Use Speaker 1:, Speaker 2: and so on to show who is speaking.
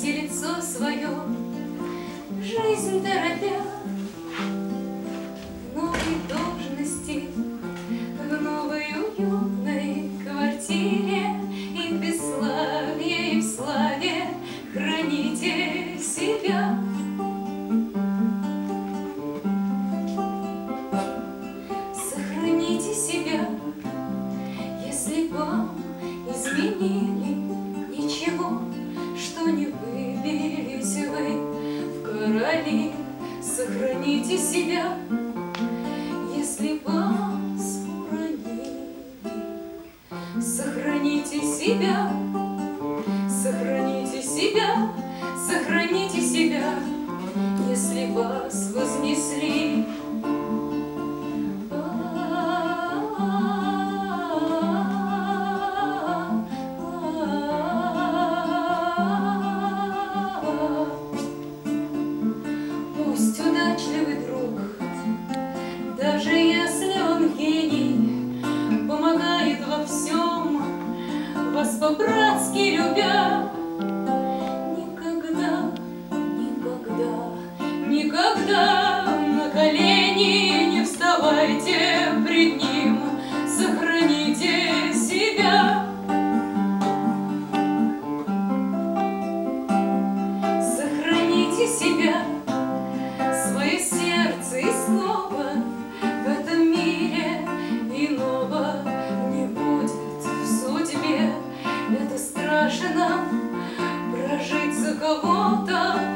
Speaker 1: Сохраните лицо свое, жизнь торопя, в новой должности, в новой уютной квартире, и в бесславии, и в славе храните себя. Сохраните себя, если вам изменили ничего, что не выбились вы в короли. Сохраните себя, если вас уронили. Сохраните себя, сохраните себя, сохраните себя, если вас вознесли. Пусть удачливый друг, даже если он гений, помогает во всем, вас по-братски любя. Никогда, никогда, никогда на колени не вставайте пред ним. Сохраните себя. Сохраните себя, свое сердце, и снова в этом мире иного не будет в судьбе. Это страшно прожить за кого-то.